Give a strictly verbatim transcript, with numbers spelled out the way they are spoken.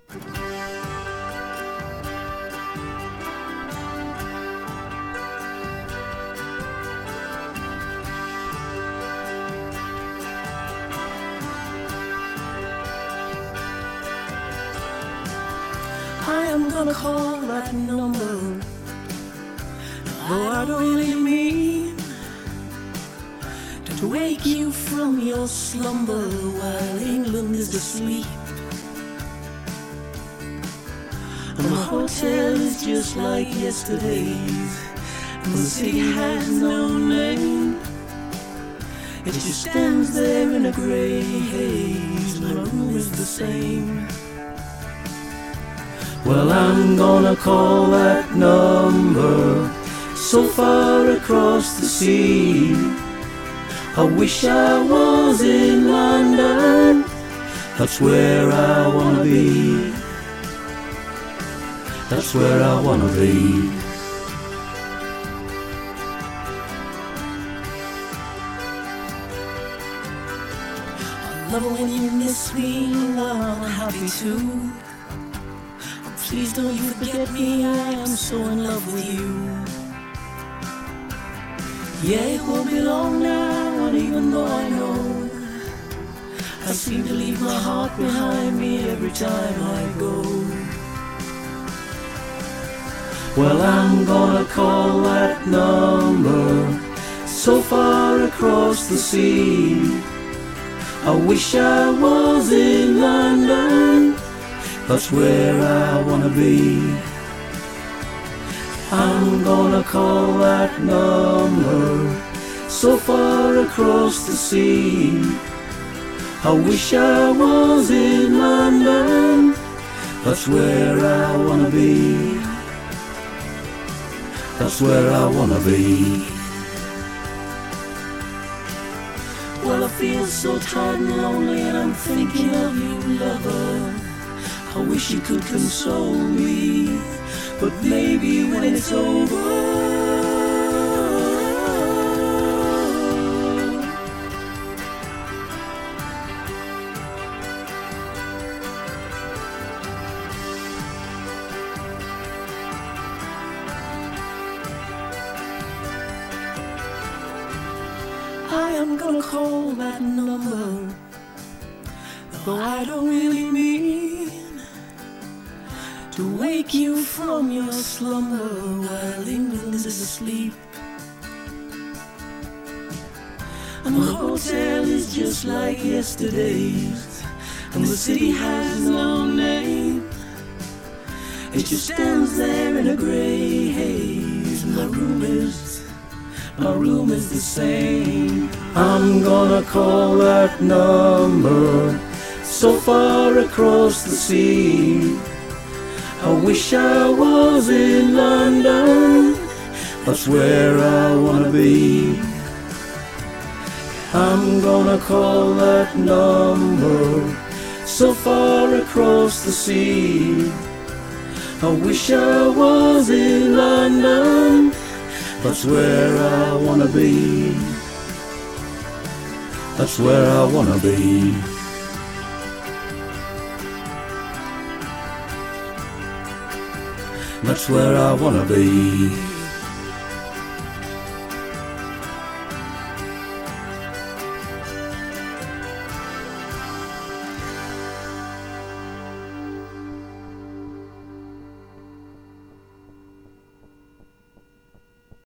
I am gonna call that number, though I don't really mean to wake you from your slumber while England is asleep. And the hotel is just like yesterday's, and the city has no name. It just stands there in a grey haze, my room is the same. Well, I'm gonna call that number so far across the sea. I wish I was in London, that's where I wanna be. That's where I wanna be. I love it when you miss me, love, I'm happy too. Please don't you forget me, I am so in love with you. Yeah, it won't be long now, and even though I know I seem to leave my heart behind me every time I go. Well, I'm gonna call that number so far across the sea. I wish I was in London, that's where I wanna be. I'm gonna call that number so far across the sea. I wish I was in London, that's where I wanna be. That's where I wanna be. Well, I feel so tired and lonely, and I'm thinking of you, lover. I wish you could console me, but maybe when it's over, I am gonna call that number, though I don't really mean to wake you from your slumber while England is asleep. And the hotel is just like yesterday's, and the city has no name. It just stands there in a grey haze. My room is, my room is the same. I'm gonna call that number so far across the sea. I wish I was in London, that's where I wanna be. I'm gonna call that number so far across the sea. I wish I was in London, that's where I wanna be. That's where I wanna be. That's where I wanna be.